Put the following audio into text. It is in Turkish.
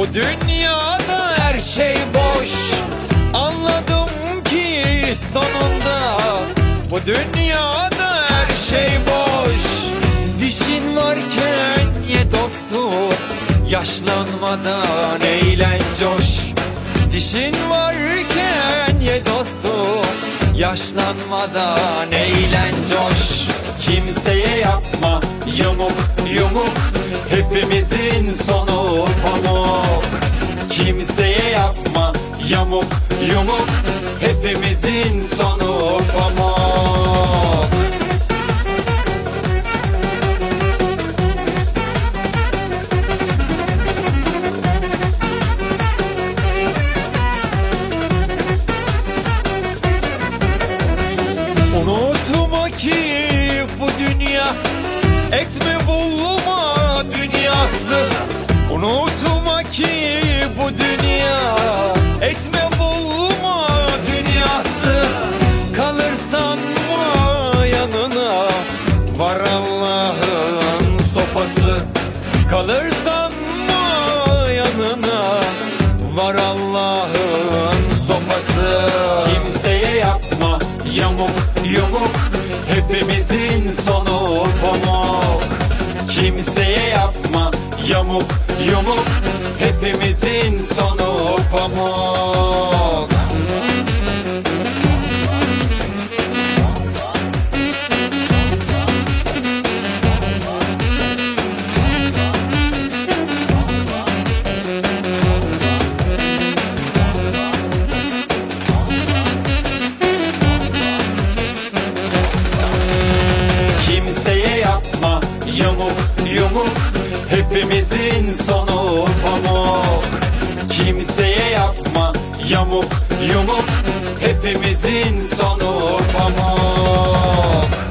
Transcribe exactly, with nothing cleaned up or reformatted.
Bu dünyada her şey boş. Anladım ki sonunda bu dünyada her şey boş. Dişin varken ye dostum, yaşlanmadan eğlen coş. Dişin varken ye dostum, yaşlanmadan eğlen coş. Kimseye yapma yamuk yumuk, hepimizin sonu pamuk. Kimseye yapma yamuk yumuk, hepimizin sonu pamuk. Unutma ki bu dünya etme bulma dünyası. Unutma ki bu dünya etme bulma dünyası. Kalırsan mı yanına var Allah'ın sopası. Kalırsan mı yanına var Allah'ın sopası. Kimseye yapma yamuk yumuk, hepimizin sonu pamuk. Kimseye yapma yamuk yumuk, hepimizin sonu pamuk. Kimseye yapma yamuk yumuk, hepimizin sonu pamuk. Kimseye yapma yamuk yumuk, hepimizin sonu pamuk.